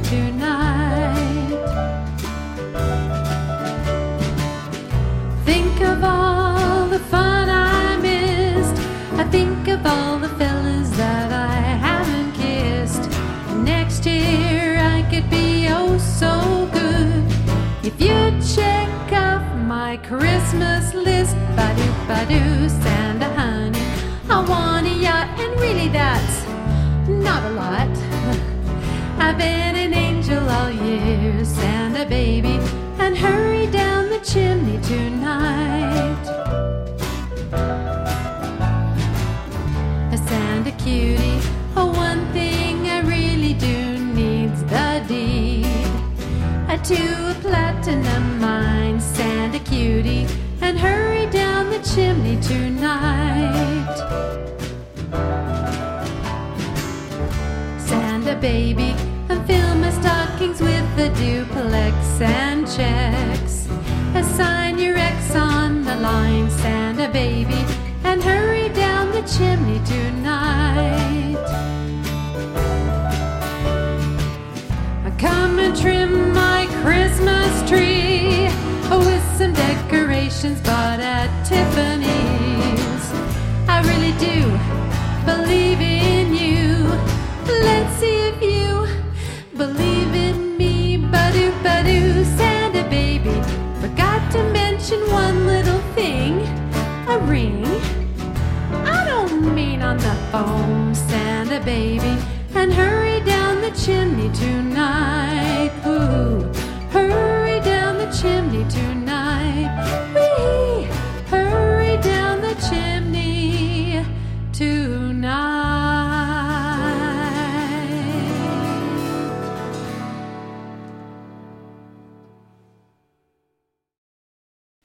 tonight. Think of all the fun I missed. I think of all the fellas that I haven't kissed. Next year I could be oh so good if you'd check off my Christmas list. Ba-doo, ba-doo, Santa honey, I want a yacht, and really that's not a lot. I've been an angel all year, Santa baby, and hurry down the chimney tonight. A Santa cutie, oh, one thing I really do needs the deed to a platinum mine, Santa cutie, and hurry down the chimney tonight. Santa baby, and fill my stockings with the duplex and checks. Assign your ex on the line, Santa baby, and hurry down the chimney tonight. Come and trim my Christmas tree with some decorations bought at Tiffany's. I really do believe in you. Let's see if you believe in me. Ba-doo, ba-doo, Santa baby, forgot to mention one little thing. A ring. I don't mean on the phone, Santa baby, and hurry down the chimney tonight. Ooh, hurry down the chimney tonight.